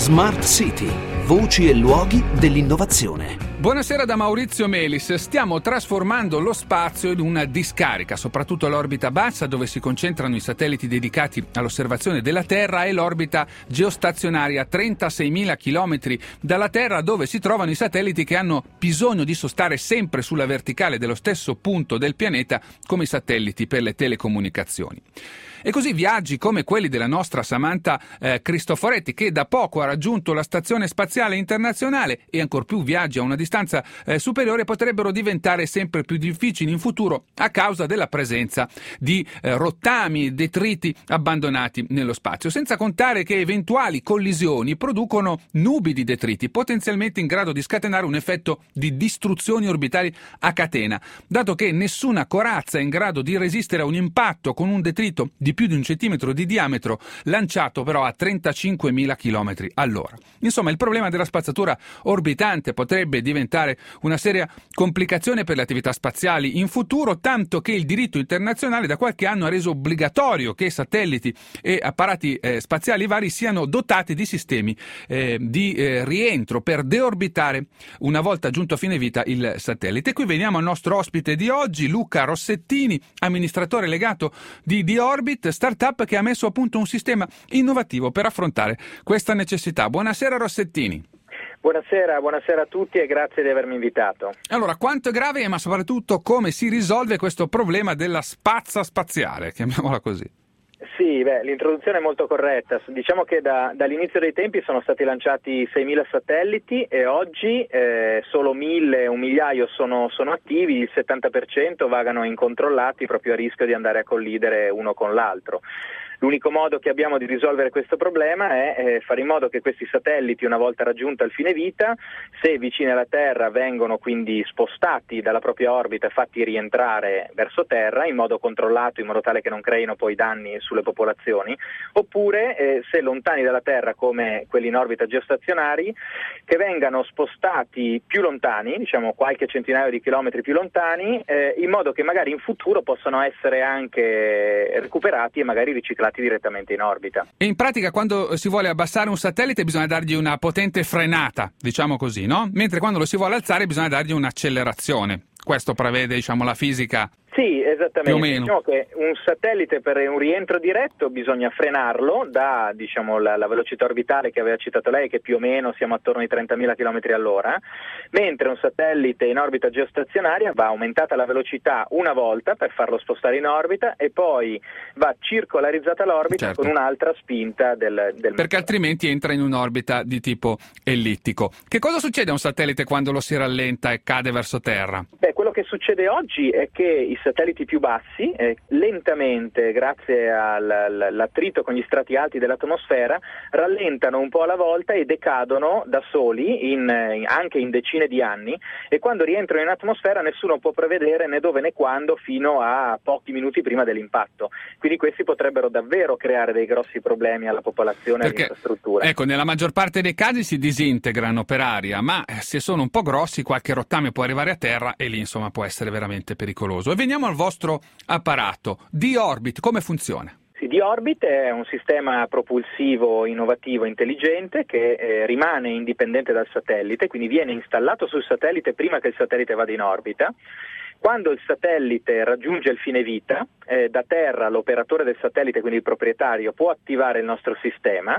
Smart City, voci e luoghi dell'innovazione. Buonasera da Maurizio Melis. Stiamo trasformando lo spazio in una discarica, soprattutto l'orbita bassa dove si concentrano i satelliti dedicati all'osservazione della Terra e l'orbita geostazionaria a 36.000 km dalla Terra, dove si trovano i satelliti che hanno bisogno di sostare sempre sulla verticale dello stesso punto del pianeta, come i satelliti per le telecomunicazioni. E così viaggi come quelli della nostra Samantha Cristoforetti, che da poco ha raggiunto la Stazione Spaziale Internazionale, e ancor più viaggi a una distanza superiore potrebbero diventare sempre più difficili in futuro a causa della presenza di rottami e detriti abbandonati nello spazio, senza contare che eventuali collisioni producono nubi di detriti potenzialmente in grado di scatenare un effetto di distruzioni orbitali a catena, dato che nessuna corazza è in grado di resistere a un impatto con un detrito di più di 1 centimetro di diametro, lanciato però a 35.000 km all'ora. Insomma, il problema della spazzatura orbitante potrebbe diventare una seria complicazione per le attività spaziali in futuro, tanto che il diritto internazionale da qualche anno ha reso obbligatorio che satelliti e apparati spaziali vari siano dotati di sistemi di rientro per deorbitare una volta giunto a fine vita il satellite. E qui veniamo al nostro ospite di oggi, Luca Rossettini, amministratore legato di D-Orbit, startup che ha messo a punto un sistema innovativo per affrontare questa necessità. Buonasera Rossettini. Buonasera a tutti e grazie di avermi invitato. Allora, quanto è grave, ma soprattutto come si risolve questo problema della spazza spaziale, chiamiamola così? Sì, l'introduzione è molto corretta. Diciamo che dall'inizio dei tempi sono stati lanciati 6.000 satelliti e oggi solo 1.000, un migliaio sono attivi, il 70% vagano incontrollati proprio a rischio di andare a collidere uno con l'altro. L'unico modo che abbiamo di risolvere questo problema è fare in modo che questi satelliti, una volta raggiunta il fine vita, se vicini alla Terra, vengono quindi spostati dalla propria orbita e fatti rientrare verso Terra in modo controllato, in modo tale che non creino poi danni sulle popolazioni, oppure se lontani dalla Terra, come quelli in orbita geostazionari, che vengano spostati più lontani, diciamo qualche centinaio di chilometri più lontani, in modo che magari in futuro possano essere anche recuperati e magari riciclati direttamente in orbita. E in pratica, quando si vuole abbassare un satellite bisogna dargli una potente frenata, diciamo così, no? Mentre quando lo si vuole alzare bisogna dargli un'accelerazione. Questo prevede, diciamo, la fisica. Sì, esattamente. Più o meno. Diciamo che un satellite, per un rientro diretto, bisogna frenarlo da, diciamo, la velocità orbitale che aveva citato lei, che più o meno siamo attorno ai 30.000 km all'ora, mentre un satellite in orbita geostazionaria va aumentata la velocità una volta per farlo spostare in orbita e poi va circolarizzata l'orbita, certo, con un'altra spinta del perché altrimenti entra in un'orbita di tipo ellittico. Che cosa succede a un satellite quando lo si rallenta e cade verso Terra? Quello che succede oggi è che i satelliti più bassi, lentamente, grazie all'attrito con gli strati alti dell'atmosfera, rallentano un po' alla volta e decadono da soli anche in decine di anni, e quando rientrano in atmosfera nessuno può prevedere né dove né quando fino a pochi minuti prima dell'impatto. Quindi questi potrebbero davvero creare dei grossi problemi alla popolazione e all'infrastruttura. Ecco, nella maggior parte dei casi si disintegrano per aria, ma se sono un po' grossi qualche rottame può arrivare a terra e lì insomma può essere veramente pericoloso. E veniamo al vostro apparato. D-Orbit, come funziona? D-Orbit è un sistema propulsivo innovativo intelligente che rimane indipendente dal satellite, quindi viene installato sul satellite prima che il satellite vada in orbita. Quando il satellite raggiunge il fine vita, da terra l'operatore del satellite, quindi il proprietario, può attivare il nostro sistema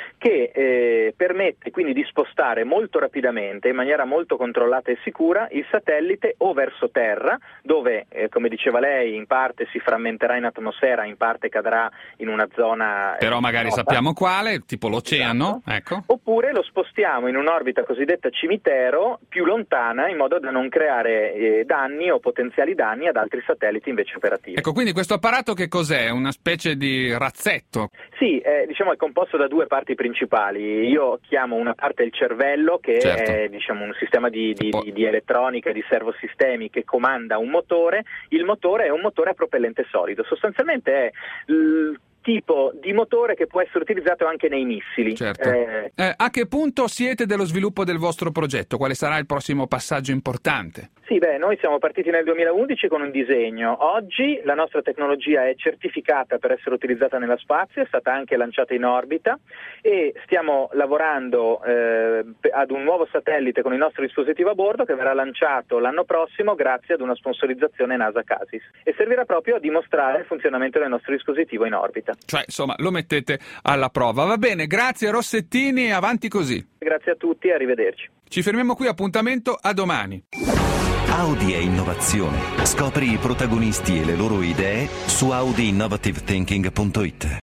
che permette quindi di spostare molto rapidamente, in maniera molto controllata e sicura, il satellite o verso terra, dove, come diceva lei, in parte si frammenterà in atmosfera, in parte cadrà in una zona... Però magari nota, sappiamo quale, tipo l'oceano, esatto. Ecco. Oppure lo spostiamo in un'orbita cosiddetta cimitero, più lontana, in modo da non creare danni o potenziali danni ad altri satelliti invece operativi. Ecco, quindi questo apparato che cos'è? Una specie di razzetto? Sì, diciamo è composto da due parti principali. Io chiamo una parte il cervello, che certo, è diciamo un sistema di elettronica, di servosistemi che comanda un motore. Il motore è un motore a propellente solido, sostanzialmente è tipo di motore che può essere utilizzato anche nei missili. Certo. A che punto siete dello sviluppo del vostro progetto? Quale sarà il prossimo passaggio importante? Sì, noi siamo partiti nel 2011 con un disegno. Oggi la nostra tecnologia è certificata per essere utilizzata nello spazio, è stata anche lanciata in orbita e stiamo lavorando ad un nuovo satellite con il nostro dispositivo a bordo che verrà lanciato l'anno prossimo grazie ad una sponsorizzazione NASA Casis e servirà proprio a dimostrare il funzionamento del nostro dispositivo in orbita. Cioè, insomma, lo mettete alla prova. Va bene, grazie Rossettini, avanti così. Grazie a tutti e arrivederci. Ci fermiamo qui, appuntamento a domani. Audi e innovazione. Scopri i protagonisti e le loro idee su audiinnovativethinking.it.